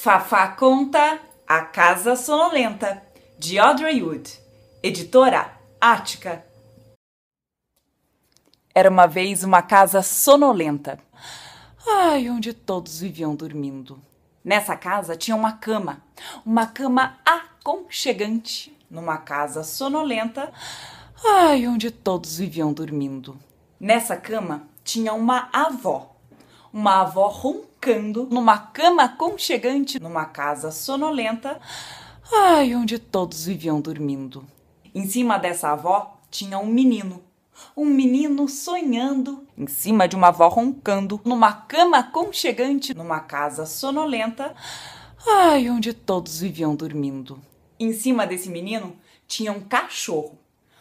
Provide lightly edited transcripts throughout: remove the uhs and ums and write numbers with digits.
Fafá conta A Casa Sonolenta, de Audrey Wood, editora Ática. Era uma vez uma casa sonolenta. Ai, onde todos viviam dormindo. Nessa casa tinha uma cama aconchegante. Numa casa sonolenta, ai, onde todos viviam dormindo. Nessa cama tinha uma avó roncando, numa cama aconchegante, numa casa sonolenta, ai, onde todos viviam dormindo. Em cima dessa avó tinha um menino sonhando, em cima de uma avó roncando, numa cama aconchegante, numa casa sonolenta, ai, onde todos viviam dormindo. Em cima desse menino tinha um cachorro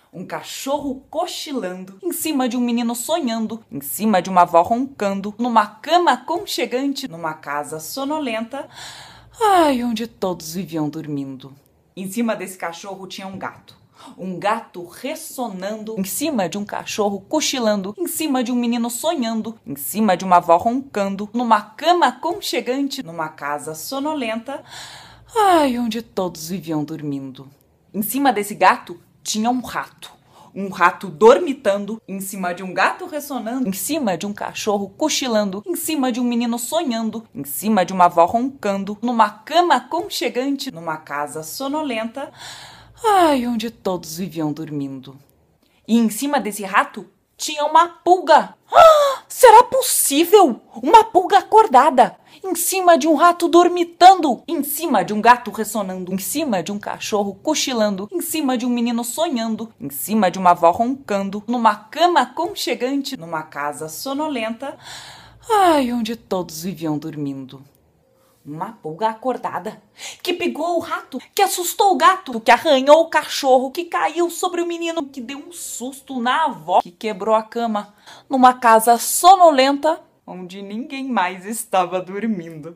cochilando, em cima de um menino sonhando, em cima de uma avó roncando, numa cama aconchegante, numa casa sonolenta, ai, onde todos viviam dormindo. Em cima desse cachorro tinha um gato ressonando, em cima de um cachorro cochilando, em cima de um menino sonhando, em cima de uma avó roncando, numa cama aconchegante, numa casa sonolenta, ai, onde todos viviam dormindo. Em cima desse gato tinha um rato dormitando, em cima de um gato ressonando, em cima de um cachorro cochilando, em cima de um menino sonhando, em cima de uma avó roncando, numa cama aconchegante, numa casa sonolenta, ai, onde todos viviam dormindo. E em cima desse rato tinha uma pulga. Ah, será possível? Uma pulga acordada, em cima de um rato dormitando, em cima de um gato ressonando, em cima de um cachorro cochilando, em cima de um menino sonhando, em cima de uma avó roncando, numa cama aconchegante, numa casa sonolenta, ai, onde todos viviam dormindo. Uma pulga acordada, que pegou o rato, que assustou o gato, que arranhou o cachorro, que caiu sobre o menino, que deu um susto na avó, que quebrou a cama, numa casa sonolenta, onde ninguém mais estava dormindo.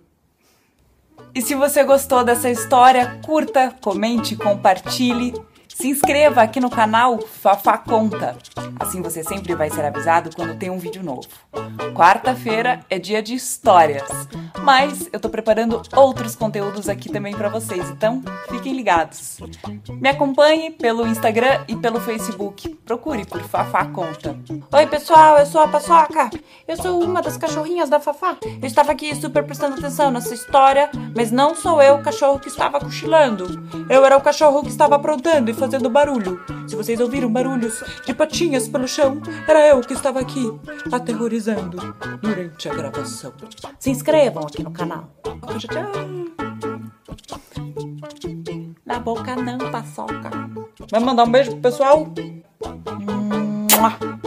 E se você gostou dessa história, curta, comente, compartilhe. Se inscreva aqui no canal Fafá Conta. Assim você sempre vai ser avisado quando tem um vídeo novo. Quarta-feira é dia de histórias, mas eu tô preparando outros conteúdos aqui também pra vocês, então fiquem ligados. Me acompanhe pelo Instagram e pelo Facebook. Procure por Fafá Conta. Oi pessoal, eu sou a Paçoca. Eu sou uma das cachorrinhas da Fafá. Eu estava aqui super prestando atenção nessa história, mas não sou eu o cachorro que estava cochilando. Eu era o cachorro que estava aprontando e fazendo barulho. Se vocês ouviram barulhos de patinhas pelo chão, era eu que estava aqui, aterrorizando durante a gravação. Se inscrevam aqui no canal. Na boca não, Paçoca. Vai mandar um beijo pro pessoal?